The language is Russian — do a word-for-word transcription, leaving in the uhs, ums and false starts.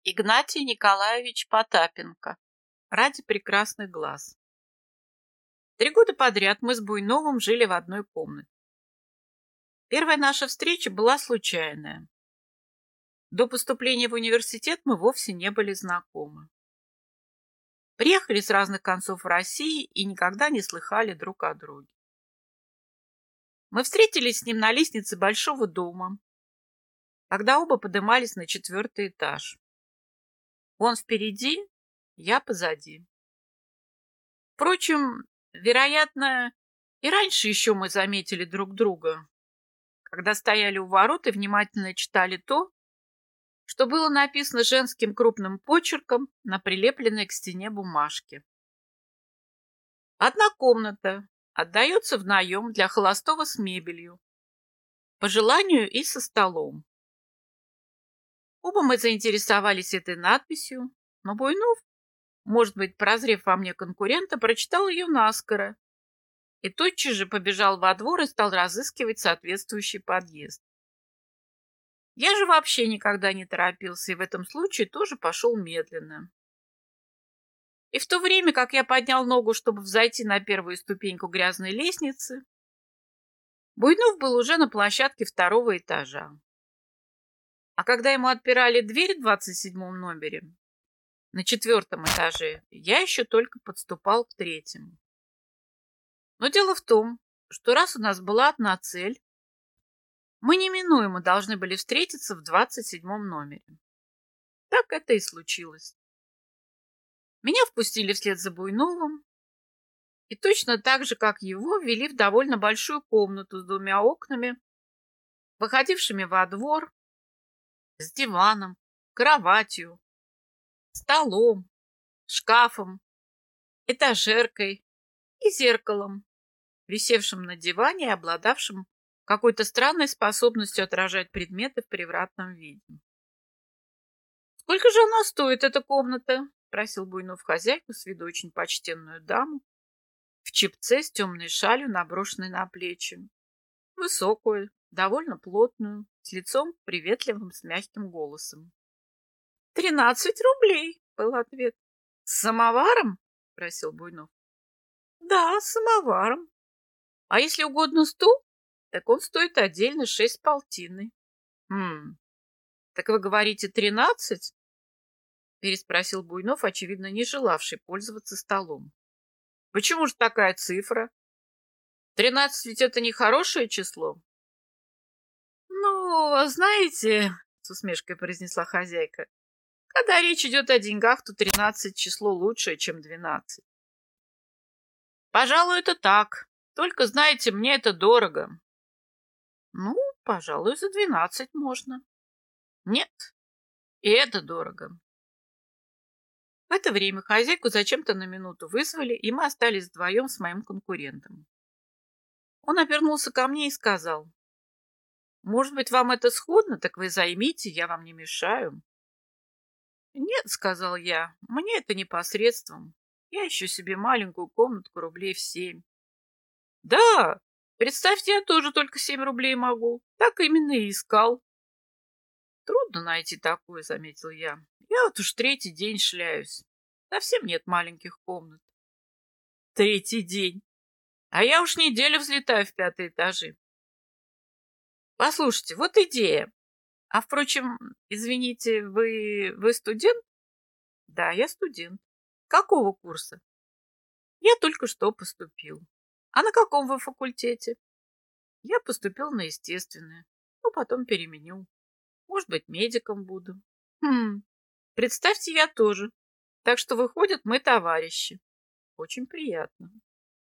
Игнатий Николаевич Потапенко. Ради прекрасных глаз. Три года подряд мы с Буйновым жили в одной комнате. Первая наша встреча была случайная. До поступления в университет мы вовсе не были знакомы. Приехали с разных концов России и никогда не слыхали друг о друге. Мы встретились с ним на лестнице большого дома, когда оба поднимались на четвертый этаж. Он впереди, я позади. Впрочем, вероятно, и раньше еще мы заметили друг друга, когда стояли у ворот и внимательно читали то, что было написано женским крупным почерком на прилепленной к стене бумажке. Одна комната отдается в наем для холостого с мебелью, по желанию и со столом. Оба мы заинтересовались этой надписью, но Буйнов, может быть, прозрев во мне конкурента, прочитал ее наскоро и тотчас же побежал во двор и стал разыскивать соответствующий подъезд. Я же вообще никогда не торопился и в этом случае тоже пошел медленно. И в то время, как я поднял ногу, чтобы взойти на первую ступеньку грязной лестницы, Буйнов был уже на площадке второго этажа. А когда ему отпирали дверь в двадцать седьмом номере, на четвертом этаже, я еще только подступал к третьему. Но дело в том, что раз у нас была одна цель, мы неминуемо должны были встретиться в двадцать седьмом номере. Так это и случилось. Меня впустили вслед за Буйновым, и точно так же, как его, ввели в довольно большую комнату с двумя окнами, выходившими во двор, с диваном, кроватью, столом, шкафом, этажеркой и зеркалом, висевшим на диване и обладавшим какой-то странной способностью отражать предметы в превратном виде. «Сколько же она стоит, эта комната?» — спросил Буйнов хозяйку, с виду очень почтенную даму, в чепце с темной шалью, наброшенной на плечи, высокую, довольно плотную, с лицом приветливым, с мягким голосом. «Тринадцать рублей», — был ответ. «С самоваром?» — спросил Буйнов. «Да, с самоваром. А если угодно стул, так он стоит отдельно шесть полтинной». «Хм, так вы говорите тринадцать?» — переспросил Буйнов, очевидно, не желавший пользоваться столом. «Почему же такая цифра? Тринадцать ведь это не хорошее число?» «Ну, знаете, — с усмешкой произнесла хозяйка, — когда речь идет о деньгах, то тринадцать число лучшее, чем двенадцать. Пожалуй, это так. Только, знаете, мне это дорого». «Ну, пожалуй, за двенадцать можно». «Нет, и это дорого». В это время хозяйку зачем-то на минуту вызвали, и мы остались вдвоем с моим конкурентом. Он обернулся ко мне и сказал: «Может быть, вам это сходно, так вы займите, я вам не мешаю». «Нет, — сказал я, — мне это непосредством. Я ищу себе маленькую комнатку рублей в семь». «Да, представьте, я тоже только семь рублей могу. Так именно и искал». «Трудно найти такую, — заметил я. Я вот уж третий день шляюсь. Совсем нет маленьких комнат». «Третий день. А я уж неделю взлетаю в пятые этажи». «Послушайте, вот идея. А, впрочем, извините, вы, вы студент?» «Да, я студент». «Какого курса?» «Я только что поступил». «А на каком вы факультете?» «Я поступил на естественное, но потом переменю. Может быть, медиком буду». «Хм, представьте, я тоже. Так что, выходит, мы товарищи». «Очень приятно».